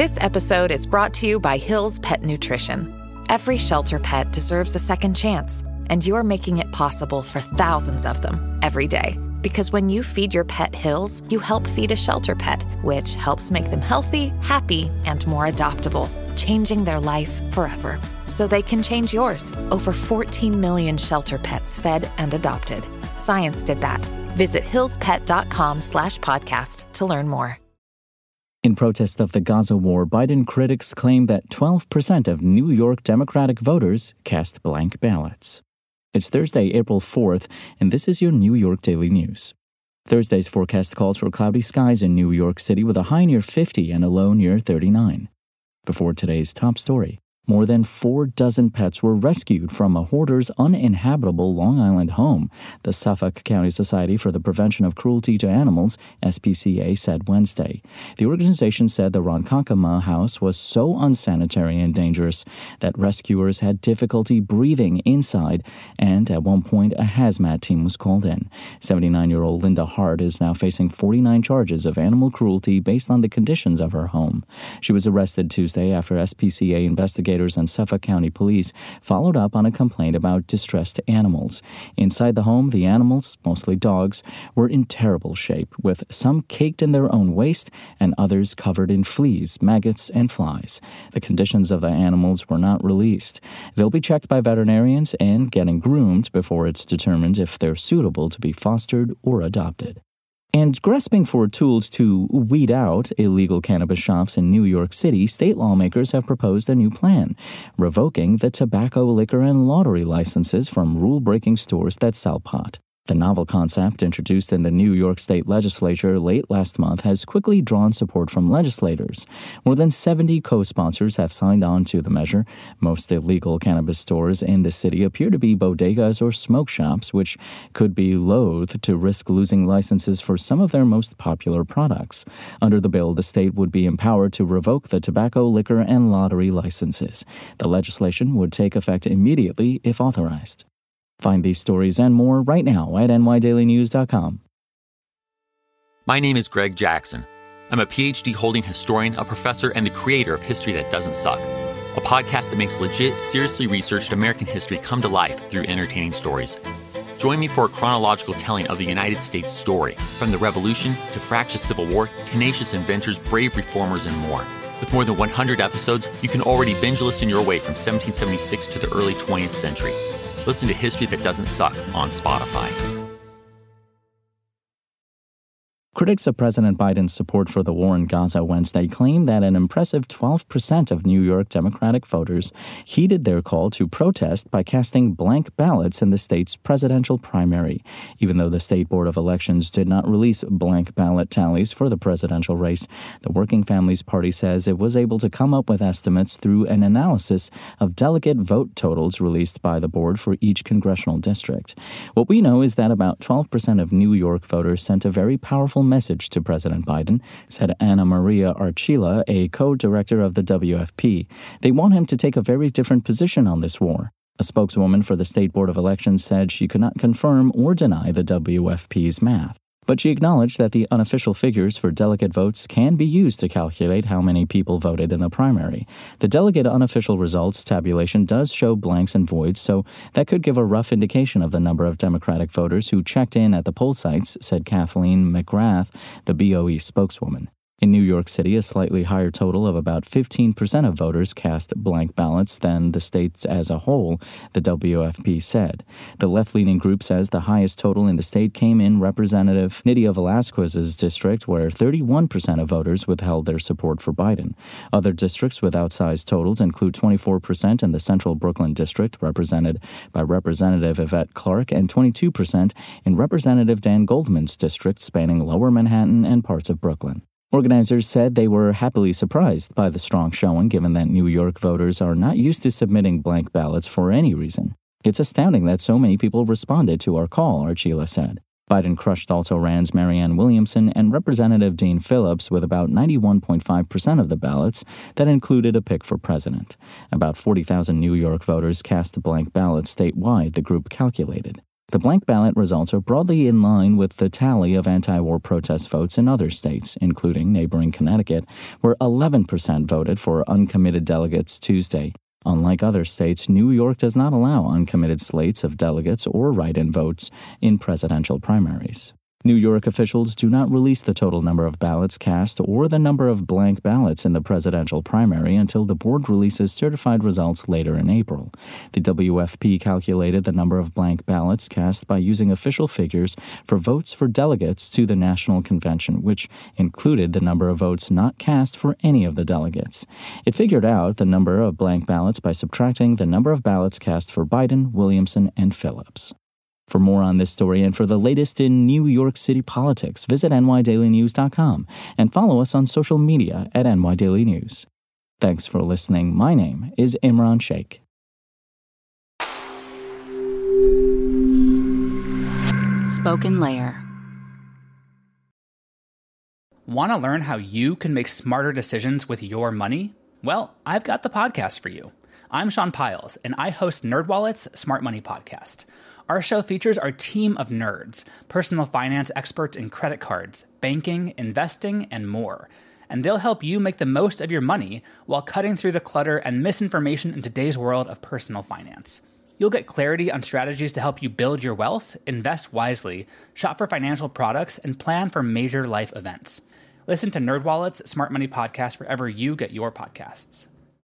This episode is brought to you by Hill's Pet Nutrition. Every shelter pet deserves a second chance, and you're making it possible for thousands of them every day. Because when you feed your pet Hill's, you help feed a shelter pet, which helps make them healthy, happy, and more adoptable, changing their life forever. So they can change yours. Over 14 million shelter pets fed and adopted. Science did that. Visit hillspet.com/podcast to learn more. In protest of the Gaza war, Biden critics claim that 12% of New York Democratic voters cast blank ballots. It's Thursday, April 4th, and this is your New York Daily News. Thursday's forecast calls for cloudy skies in New York City with a high near 50 and a low near 39. Before today's top story, more than 4 dozen pets were rescued from a hoarder's uninhabitable Long Island home, the Suffolk County Society for the Prevention of Cruelty to Animals, SPCA, said Wednesday. The organization said the Ronkonkoma house was so unsanitary and dangerous that rescuers had difficulty breathing inside, and at one point a hazmat team was called in. 79-year-old Linda Hart is now facing 49 charges of animal cruelty based on the conditions of her home. She was arrested Tuesday after SPCA investigators and Suffolk County Police followed up on a complaint about distressed animals. Inside the home, the animals, mostly dogs, were in terrible shape, with some caked in their own waste and others covered in fleas, maggots, and flies. The conditions of the animals were not released. They'll be checked by veterinarians and getting groomed before it's determined if they're suitable to be fostered or adopted. And grasping for tools to weed out illegal cannabis shops in New York City, state lawmakers have proposed a new plan, revoking the tobacco, liquor, and lottery licenses from rule-breaking stores that sell pot. The novel concept, introduced in the New York State Legislature late last month, has quickly drawn support from legislators. More than 70 co-sponsors have signed on to the measure. Most illegal cannabis stores in the city appear to be bodegas or smoke shops, which could be loath to risk losing licenses for some of their most popular products. Under the bill, the state would be empowered to revoke the tobacco, liquor, and lottery licenses. The legislation would take effect immediately if authorized. Find these stories and more right now at nydailynews.com. My name is Greg Jackson. I'm a PhD-holding historian, a professor, and the creator of History That Doesn't Suck, a podcast that makes legit, seriously researched American history come to life through entertaining stories. Join me for a chronological telling of the United States story, from the Revolution to fractious Civil War, tenacious inventors, brave reformers, and more. With more than 100 episodes, you can already binge listen your way from 1776 to the early 20th century. Listen to History That Doesn't Suck on Spotify. Critics of President Biden's support for the war in Gaza Wednesday claim that an impressive 12% of New York Democratic voters heeded their call to protest by casting blank ballots in the state's presidential primary. Even though the State Board of Elections did not release blank ballot tallies for the presidential race, the Working Families Party says it was able to come up with estimates through an analysis of delegate vote totals released by the board for each congressional district. What we know is that about 12% of New York voters sent a very powerful message to President Biden, said Anna Maria Archila, a co-director of the WFP. They want him to take a very different position on this war. A spokeswoman for the State Board of Elections said she could not confirm or deny the WFP's math. But she acknowledged that the unofficial figures for delegate votes can be used to calculate how many people voted in the primary. The delegate unofficial results tabulation does show blanks and voids, so that could give a rough indication of the number of Democratic voters who checked in at the poll sites, said Kathleen McGrath, the BOE spokeswoman. In New York City, a slightly higher total of about 15% of voters cast blank ballots than the states as a whole, the WFP said. The left-leaning group says the highest total in the state came in Representative Nydia Velázquez's district, where 31% of voters withheld their support for Biden. Other districts with outsized totals include 24% in the Central Brooklyn district, represented by Representative Yvette Clarke, and 22% in Representative Dan Goldman's district, spanning Lower Manhattan and parts of Brooklyn. Organizers said they were happily surprised by the strong showing, given that New York voters are not used to submitting blank ballots for any reason. It's astounding that so many people responded to our call, Archila said. Biden crushed also-rans Marianne Williamson and Representative Dean Phillips with about 91.5% of the ballots that included a pick for president. About 40,000 New York voters cast blank ballots statewide, the group calculated. The blank ballot results are broadly in line with the tally of anti-war protest votes in other states, including neighboring Connecticut, where 11% voted for uncommitted delegates Tuesday. Unlike other states, New York does not allow uncommitted slates of delegates or write-in votes in presidential primaries. New York officials do not release the total number of ballots cast or the number of blank ballots in the presidential primary until the board releases certified results later in April. The WFP calculated the number of blank ballots cast by using official figures for votes for delegates to the National Convention, which included the number of votes not cast for any of the delegates. It figured out the number of blank ballots by subtracting the number of ballots cast for Biden, Williamson, and Phillips. For more on this story and for the latest in New York City politics, visit nydailynews.com and follow us on social media at nydailynews. Thanks for listening. My name is Imran Sheikh. SpokenLayer. Want to learn how you can make smarter decisions with your money? Well, I've got the podcast for you. I'm Sean Piles, and I host NerdWallet's Smart Money Podcast. Our show features our team of nerds, personal finance experts in credit cards, banking, investing, and more. And they'll help you make the most of your money while cutting through the clutter and misinformation in today's world of personal finance. You'll get clarity on strategies to help you build your wealth, invest wisely, shop for financial products, and plan for major life events. Listen to NerdWallet's Smart Money Podcast wherever you get your podcasts.